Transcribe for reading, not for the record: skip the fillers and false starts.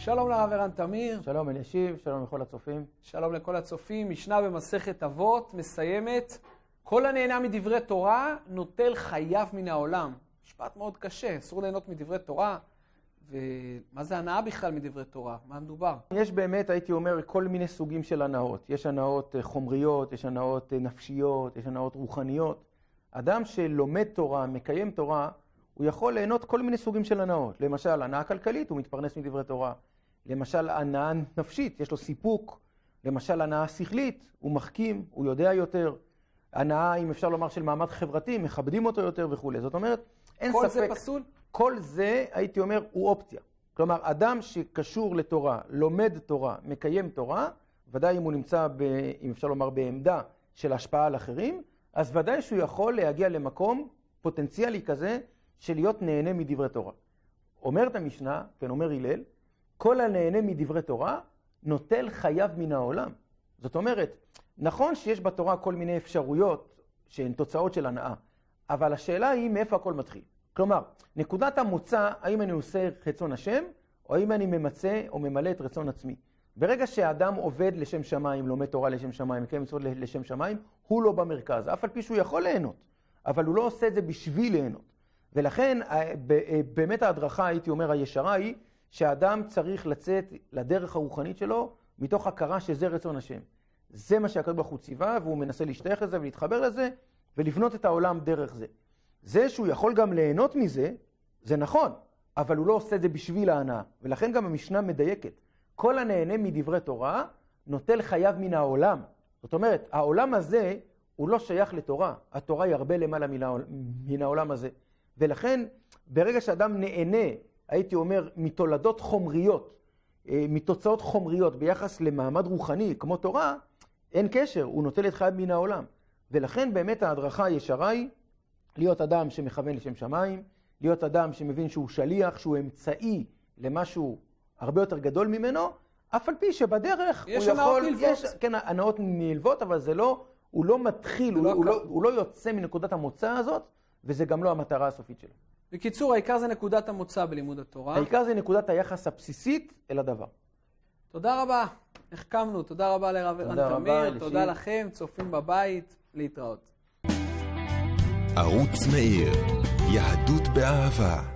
שלום לרב ערן תמיר. שלום אלישיב, שלום לכל הצופים. שלום לכל הצופים. משנה במסכת אבות מסיימת, כל הנהנה מדברי תורה נוטל חייו מן העולם. משפט מאוד קשה, אסור ליהנות מדברי תורה. ומה זה הנאה בכלל מדברי תורה? מה מדובר? יש באמת, הייתי אומר, כל מיני סוגים של הנאות. יש הנאות חומריות, יש הנאות נפשיות, יש הנאות רוחניות. אדם שלומד תורה, מקיים תורה, הוא יכול ליהנות כל מיני סוגים של הנאות. למשל, הנאה כלכלית, הוא מתפרנס מדברי תורה. למשל, הנאה נפשית, יש לו סיפוק. למשל, הנאה שכלית, הוא מחכים, הוא יודע יותר. הנאה, אם אפשר לומר, של מעמד חברתי, מכבדים אותו יותר וכו'. זאת אומרת, אין ספק. כל זה פסול? כל זה, הייתי אומר, הוא אופציה. כלומר, אדם שקשור לתורה, לומד תורה, מקיים תורה, ודאי אם הוא נמצא, אם אפשר לומר, בעמדה של השפעה על אחרים, אז ודאי שהוא יכול להגיע למקום פוטנציאלי כזה, של להיות נהנה מדברי תורה. אומרת המשנה, כן, אומר הלל, כל הנהנה מדברי תורה נוטל חייו מן העולם. זאת אומרת, נכון שיש בתורה כל מיני אפשרויות שהן תוצאות של הנאה, אבל השאלה היא מאיפה הכל מתחיל. כלומר, נקודת המוצא, האם אני עושה רצון השם, או האם אני ממצא או ממלא את רצון עצמי. ברגע שהאדם עובד לשם שמיים, לומד תורה לשם שמיים, מקיים מצוות לשם שמיים, הוא לא במרכז. אף על פי שהוא יכול ליהנות, אבל הוא לא עושה את זה בשביל ליהנות. ולכן, באמת ההדרכה, הייתי אומר, הישרה היא, שהאדם צריך לצאת לדרך הרוחנית שלו, מתוך הכרה שזה רצון השם. זה מה שהקדוש ברוך הוא ציווה, והוא מנסה להשתייך לזה ולהתחבר לזה, ולבנות את העולם דרך זה. זה שהוא יכול גם ליהנות מזה, זה נכון, אבל הוא לא עושה את זה בשביל ההנאה. ולכן גם המשנה מדייקת. כל הנהנה מדברי תורה, נוטל חייו מן העולם. זאת אומרת, העולם הזה הוא לא שייך לתורה. התורה היא הרבה למעלה מן העולם הזה. ולכן, ברגע שאדם נהנה, הייתי אומר, מתולדות חומריות, מתוצאות חומריות ביחס למעמד רוחני כמו תורה, אין קשר, הוא נוטל את חייו מן העולם. ולכן באמת ההדרכה הישרה היא להיות אדם שמכוון לשם שמיים, להיות אדם שמבין שהוא שליח, שהוא אמצעי למשהו הרבה יותר גדול ממנו, אף על פי שבדרך יש הנאות נלוות. כן, הנאות נלוות, אבל זה לא, הוא לא מתחיל, הוא לא יוצא מנקודת המוצא הזאת, וזה גם לא המטרה הסופית שלו. בקיצור, העיקר זה נקודת המוצא בלימוד התורה. העיקר זה נקודת היחס הבסיסית אל הדבר. תודה רבה, החכמנו. תודה רבה לרב ערן תמיר, תודה לכם, צופים בבית, להתראות. ערוץ מאיר, יהדות באהבה.